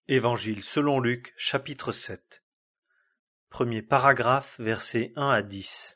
Évangile selon Luc, chapitre 7. Premier paragraphe, versets 1 à 10.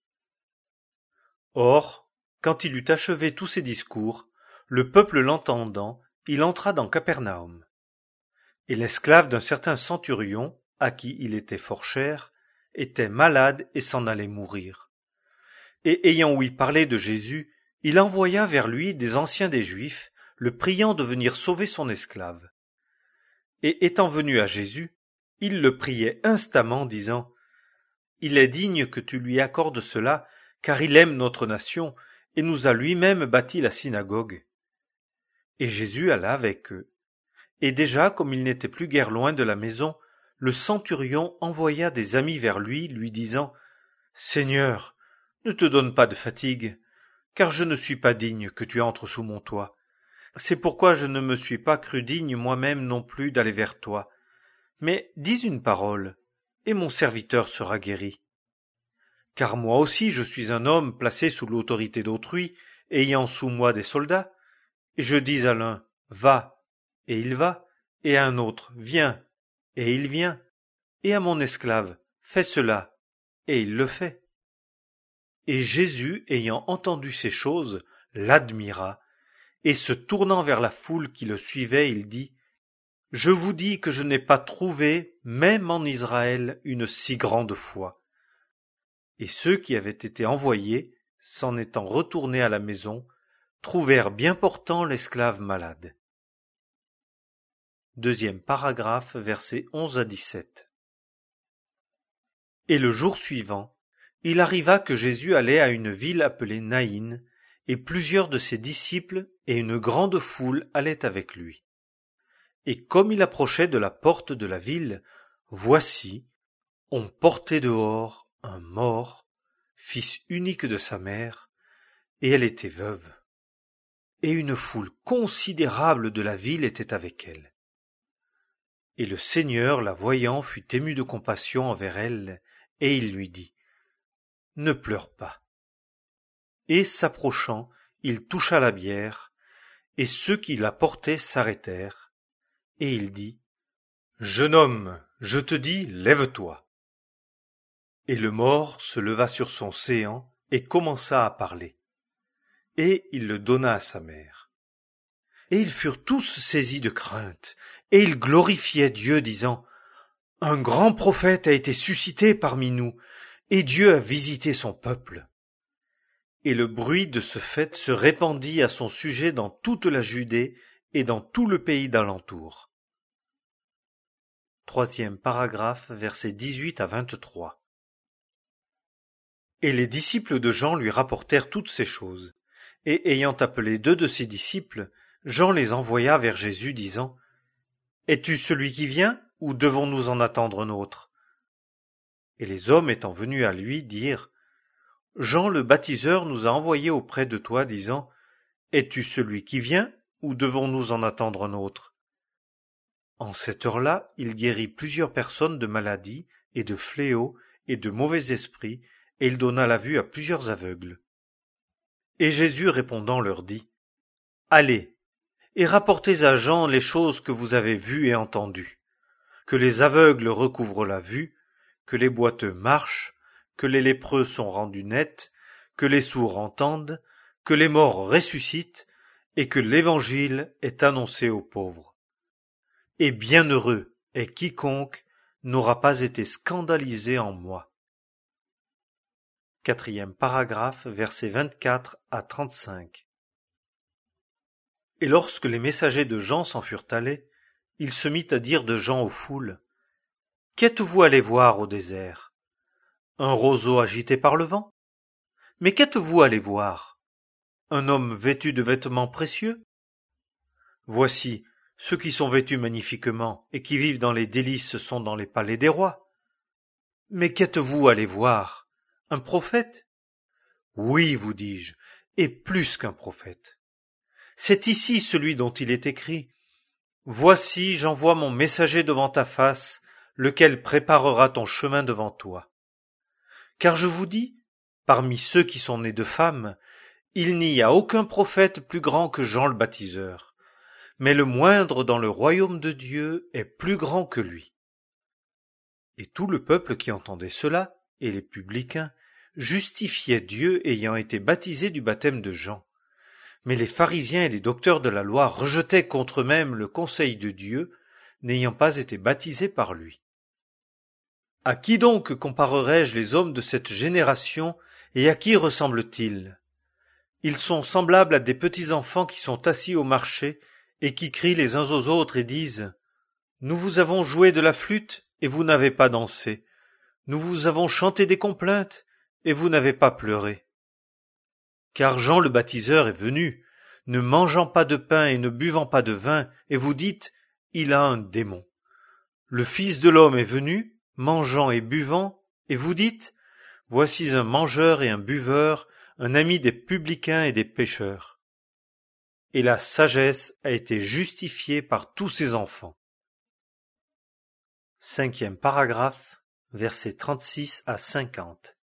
Or, quand il eut achevé tous ses discours, le peuple l'entendant, il entra dans Capernaum. Et l'esclave d'un certain centurion, à qui il était fort cher, était malade et s'en allait mourir. Et ayant ouï parler de Jésus, il envoya vers lui des anciens des Juifs, le priant de venir sauver son esclave. Et étant venu à Jésus, il le priait instamment, disant : « Il est digne que tu lui accordes cela, car il aime notre nation, et nous a lui-même bâti la synagogue. » Et Jésus alla avec eux. Et déjà, comme il n'était plus guère loin de la maison, le centurion envoya des amis vers lui, lui disant : « Seigneur, ne te donne pas de fatigue, car je ne suis pas digne que tu entres sous mon toit. C'est pourquoi je ne me suis pas cru digne moi-même non plus d'aller vers toi. Mais dis une parole, et mon serviteur sera guéri. Car moi aussi je suis un homme placé sous l'autorité d'autrui, ayant sous moi des soldats, et je dis à l'un : va, et il va, et à un autre : viens, et il vient, et à mon esclave : fais cela, et il le fait. Et Jésus, ayant entendu ces choses, l'admira, et se tournant vers la foule qui le suivait, il dit : je vous dis que je n'ai pas trouvé, même en Israël, une si grande foi. Et ceux qui avaient été envoyés, s'en étant retournés à la maison, trouvèrent bien portant l'esclave malade. Deuxième paragraphe, versets 11 à 17. Et le jour suivant, il arriva que Jésus allait à une ville appelée Naïn, et plusieurs de ses disciples et une grande foule allaient avec lui. Et comme il approchait de la porte de la ville, voici, on portait dehors un mort, fils unique de sa mère, et elle était veuve. Et une foule considérable de la ville était avec elle. Et le Seigneur, la voyant, fut ému de compassion envers elle, et il lui dit : ne pleure pas. Et s'approchant, il toucha la bière, et ceux qui la portaient s'arrêtèrent, et il dit : jeune homme, je te dis, lève-toi. Et le mort se leva sur son séant et commença à parler. Et il le donna à sa mère. Et ils furent tous saisis de crainte, et ils glorifiaient Dieu, disant : un grand prophète a été suscité parmi nous, et Dieu a visité son peuple. Et le bruit de ce fait se répandit à son sujet dans toute la Judée et dans tout le pays d'alentour. Troisième paragraphe, versets 18 à 23. Et les disciples de Jean lui rapportèrent toutes ces choses. Et ayant appelé 2 de ses disciples, Jean les envoya vers Jésus, disant : es-tu celui qui vient, ou devons-nous en attendre un autre ? Et les hommes étant venus à lui dirent : Jean le baptiseur nous a envoyés auprès de toi, disant : es-tu celui qui vient, ou devons-nous en attendre un autre ? En cette heure-là, il guérit plusieurs personnes de maladies, et de fléaux, et de mauvais esprits, et il donna la vue à plusieurs aveugles. Et Jésus répondant leur dit : allez, et rapportez à Jean les choses que vous avez vues et entendues, que les aveugles recouvrent la vue, que les boiteux marchent, que les lépreux sont rendus nets, que les sourds entendent, que les morts ressuscitent, et que l'évangile est annoncé aux pauvres. Et bienheureux est quiconque n'aura pas été scandalisé en moi. Quatrième paragraphe, versets 24 à 35. Et lorsque les messagers de Jean s'en furent allés, il se mit à dire de Jean aux foules : qu'êtes-vous allés voir au désert ? Un roseau agité par le vent ? Mais qu'êtes-vous allés voir ? Un homme vêtu de vêtements précieux ? Voici, ceux qui sont vêtus magnifiquement et qui vivent dans les délices sont dans les palais des rois. Mais qu'êtes-vous allés voir ? Un prophète ? Oui, vous dis-je, et plus qu'un prophète. C'est ici celui dont il est écrit : voici, j'envoie mon messager devant ta face, lequel préparera ton chemin devant toi. Car je vous dis, parmi ceux qui sont nés de femmes, il n'y a aucun prophète plus grand que Jean le baptiseur. mais le moindre dans le royaume de Dieu est plus grand que lui. » Et tout le peuple qui entendait cela, et les publicains, justifiaient Dieu ayant été baptisé du baptême de Jean. Mais les pharisiens et les docteurs de la loi rejetaient contre eux-mêmes le conseil de Dieu, n'ayant pas été baptisés par lui. « À qui donc comparerai-je les hommes de cette génération, et à qui ressemblent-ils ? Ils sont semblables à des petits enfants qui sont assis au marché, et qui crient les uns aux autres et disent « Nous vous avons joué de la flûte, et vous n'avez pas dansé. Nous vous avons chanté des complaintes, et vous n'avez pas pleuré. Car Jean le baptiseur est venu, ne mangeant pas de pain et ne buvant pas de vin, et vous dites « Il a un démon. » Le Fils de l'homme est venu, mangeant et buvant, et vous dites « Voici un mangeur et un buveur, un ami des publicains et des pécheurs. » Et la sagesse a été justifiée par tous ses enfants. 5e paragraphe, versets 36 à 50.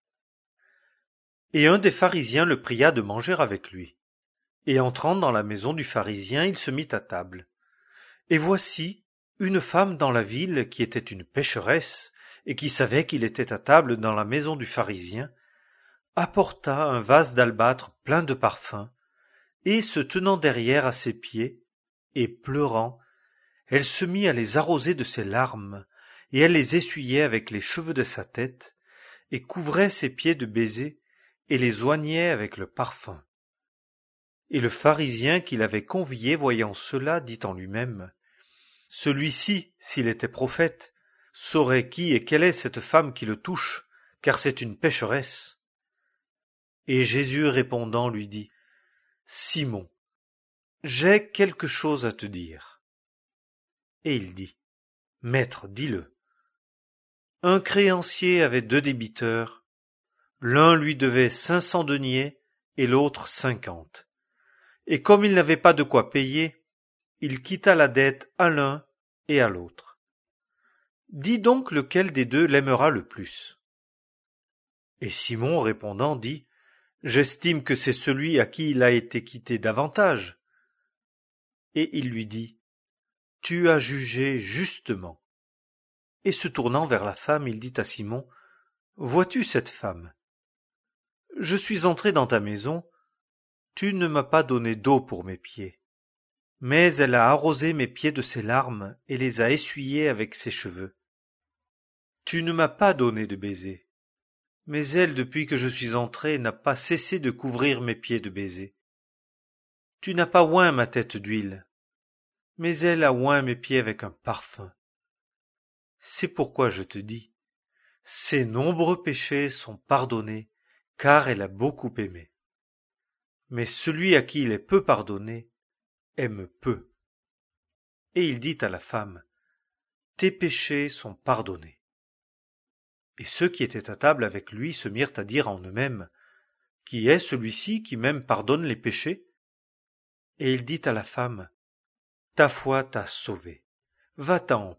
Et un des pharisiens le pria de manger avec lui. Et entrant dans la maison du pharisien, il se mit à table. Et voici, une femme dans la ville qui était une pécheresse, et qui savait qu'il était à table dans la maison du pharisien, apporta un vase d'albâtre plein de parfums, et se tenant derrière à ses pieds, et pleurant, elle se mit à les arroser de ses larmes, et elle les essuyait avec les cheveux de sa tête, et couvrait ses pieds de baisers, et les oignait avec le parfum. Et le pharisien qui l'avait convié, voyant cela, dit en lui-même, « Celui-ci, s'il était prophète, saurait qui et quelle est cette femme qui le touche, car c'est une pécheresse. » Et Jésus répondant lui dit, « Simon, j'ai quelque chose à te dire. » Et il dit, « Maître, dis-le. » Un créancier avait 2 débiteurs, l'un lui devait 500 deniers et l'autre 50. Et comme il n'avait pas de quoi payer, il quitta la dette à l'un et à l'autre. Dis donc lequel des 2 l'aimera le plus. Et Simon répondant dit, « J'estime que c'est celui à qui il a été quitté davantage. » Et il lui dit, « Tu as jugé justement. » Et se tournant vers la femme, il dit à Simon, « Vois-tu cette femme ? Je suis entré dans ta maison, tu ne m'as pas donné d'eau pour mes pieds, mais elle a arrosé mes pieds de ses larmes et les a essuyés avec ses cheveux. Tu ne m'as pas donné de baiser, mais elle, depuis que je suis entré, n'a pas cessé de couvrir mes pieds de baisers. Tu n'as pas oint ma tête d'huile, mais elle a oint mes pieds avec un parfum. C'est pourquoi je te dis, ses nombreux péchés sont pardonnés, car elle a beaucoup aimé. Mais celui à qui il est peu pardonné, aime peu. » Et il dit à la femme, « Tes péchés sont pardonnés. » Et ceux qui étaient à table avec lui se mirent à dire en eux-mêmes, « Qui est celui-ci qui même pardonne les péchés ?» Et il dit à la femme, « Ta foi t'a sauvée, va-t'en en paix. »